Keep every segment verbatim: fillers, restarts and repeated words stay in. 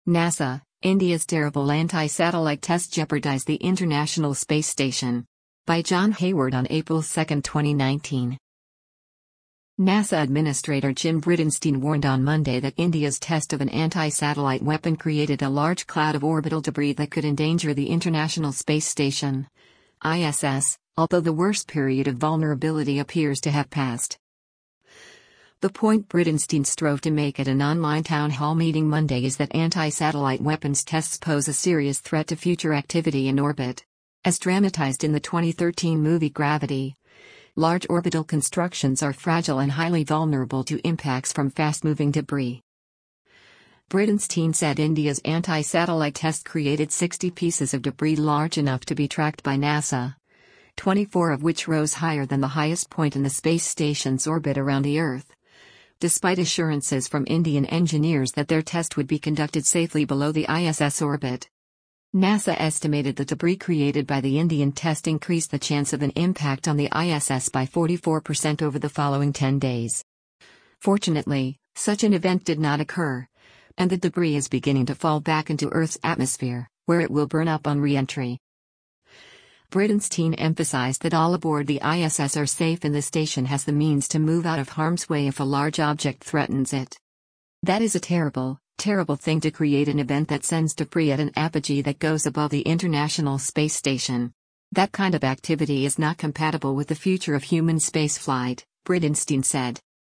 NASA, India's terrible anti-satellite test jeopardized the International Space Station. By John Hayward on April second, twenty nineteen. NASA Administrator Jim Bridenstine warned on Monday that India's test of an anti-satellite weapon created a large cloud of orbital debris that could endanger the International Space Station, I S S, although the worst period of vulnerability appears to have passed. The point Bridenstine strove to make at an online town hall meeting Monday is that anti-satellite weapons tests pose a serious threat to future activity in orbit. As dramatized in the twenty thirteen movie Gravity, large orbital constructions are fragile and highly vulnerable to impacts from fast-moving debris. Bridenstine said India's anti-satellite test created sixty pieces of debris large enough to be tracked by NASA, twenty-four of which rose higher than the highest point in the space station's orbit around the Earth, despite assurances from Indian engineers that their test would be conducted safely below the I S S orbit. NASA estimated the debris created by the Indian test increased the chance of an impact on the I S S by forty-four percent over the following ten days. Fortunately, such an event did not occur, and the debris is beginning to fall back into Earth's atmosphere, where it will burn up on re-entry. Bridenstine emphasized that all aboard the I S S are safe and the station has the means to move out of harm's way if a large object threatens it. That is a terrible, terrible thing to create an event that sends debris at an apogee that goes above the International Space Station. That kind of activity is not compatible with the future of human spaceflight, Bridenstine said.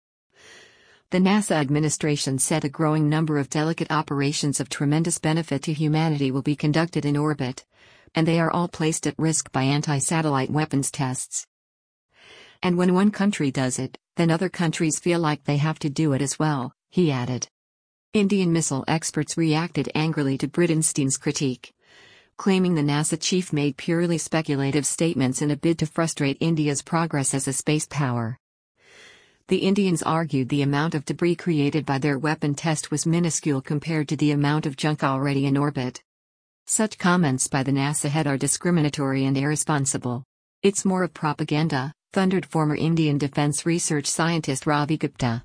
The NASA administration said a growing number of delicate operations of tremendous benefit to humanity will be conducted in orbit, and they are all placed at risk by anti-satellite weapons tests. And when one country does it, then other countries feel like they have to do it as well, he added. Indian missile experts reacted angrily to Bridenstine's critique, claiming the NASA chief made purely speculative statements in a bid to frustrate India's progress as a space power. The Indians argued the amount of debris created by their weapon test was minuscule compared to the amount of junk already in orbit. Such comments by the NASA head are discriminatory and irresponsible. It's more of propaganda, thundered former Indian defense research scientist Ravi Gupta.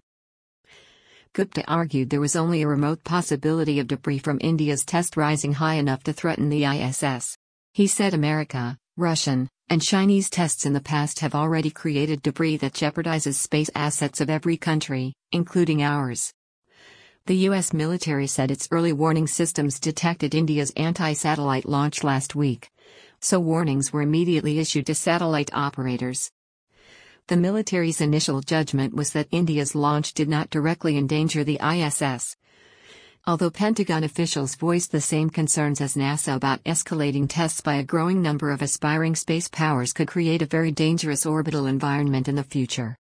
Gupta argued there was only a remote possibility of debris from India's test rising high enough to threaten the I S S. He said America, Russian, and Chinese tests in the past have already created debris that jeopardizes space assets of every country, including ours. The U S military said its early warning systems detected India's anti-satellite launch last week, so warnings were immediately issued to satellite operators. The military's initial judgment was that India's launch did not directly endanger the I S S. Although Pentagon officials voiced the same concerns as NASA about escalating tests by a growing number of aspiring space powers could create a very dangerous orbital environment in the future.